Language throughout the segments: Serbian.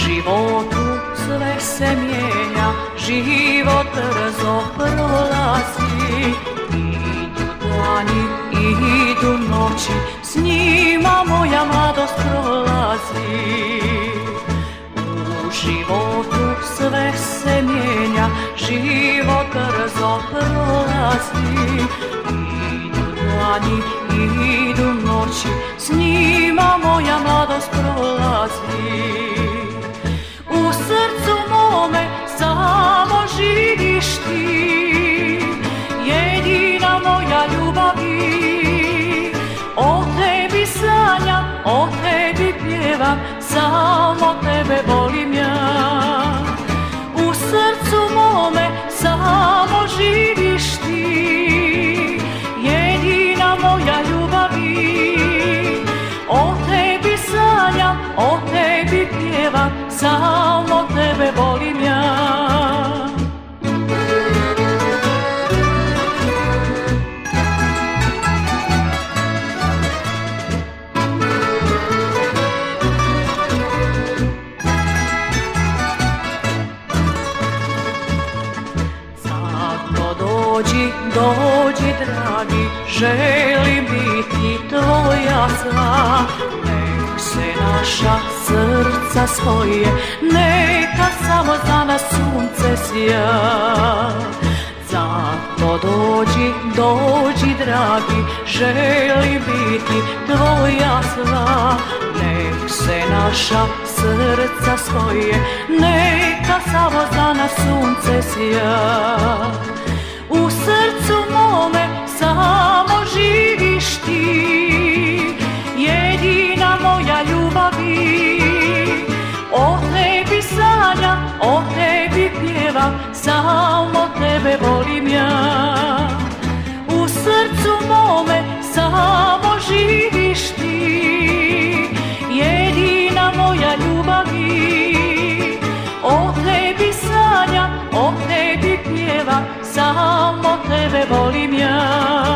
životu sve se mijenja, život brzo prolazi. Idu dani, idu noći, s njima moja mladost prolazi. U životu sve se mijenja, život brzo prolazi. Idu dani, idu noći, s njima moja mladost prolazi. U srcu mome samo živiš ti, jedina moja ljubavi. O tebi sanjam, o tebi pjevam, samo tebe volim ja. U srcu mome samo živiš ti, jedina moja ljubavi. O tebi sanjam, o tebi pjevam, samo tebe volim ja. Zato dođi, dođi dragi, želim biti tvoja sva. Nek se naša srca spoje, neka samo za nas sunce sja. Zato dođi, dođi dragi, želim biti tvoja sva. Nek se naša srca spoje, neka samo za nas sunce sja. U srcu mome samo živiš ti, jedina moja ljubavi. O tebi sanjam, o tebi pjevam, samo tebe volim ja. U srcu mome samo živiš ti, jedina moja ljubavi. O tebi sanjam, o tebi pjevam, samo tebe volim ja.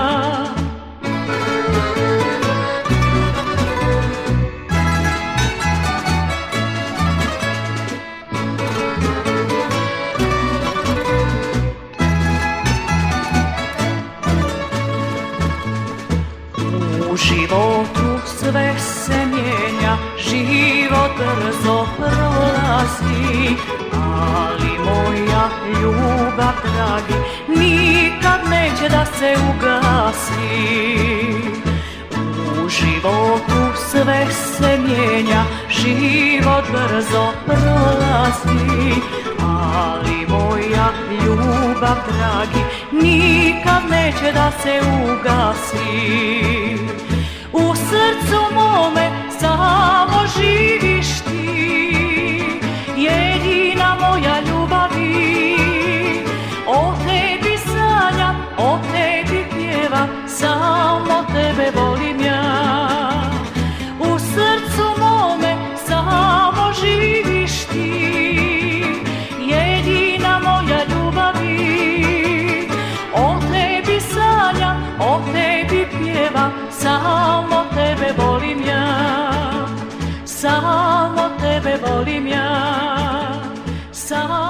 U životu sve se mijenja, život brzo prolazi. Ali moja ljubav, dragi, nikad neće da se ugasi. U životu sve se mijenja, život brzo prolazi. Ali moja ljubav, dragi, nikad neće da se ugasi. U srcu mome samo živiš ti, jedina moja ljubavi. O tebi sanjam, o tebi pjevam, samo tebe volim ja. U srcu mome samo živiš ti, jedina moja ljubavi. O tebi sanjam, o tebi pjevam, samo tebe volim ja. Samo tebe volim ja. Samo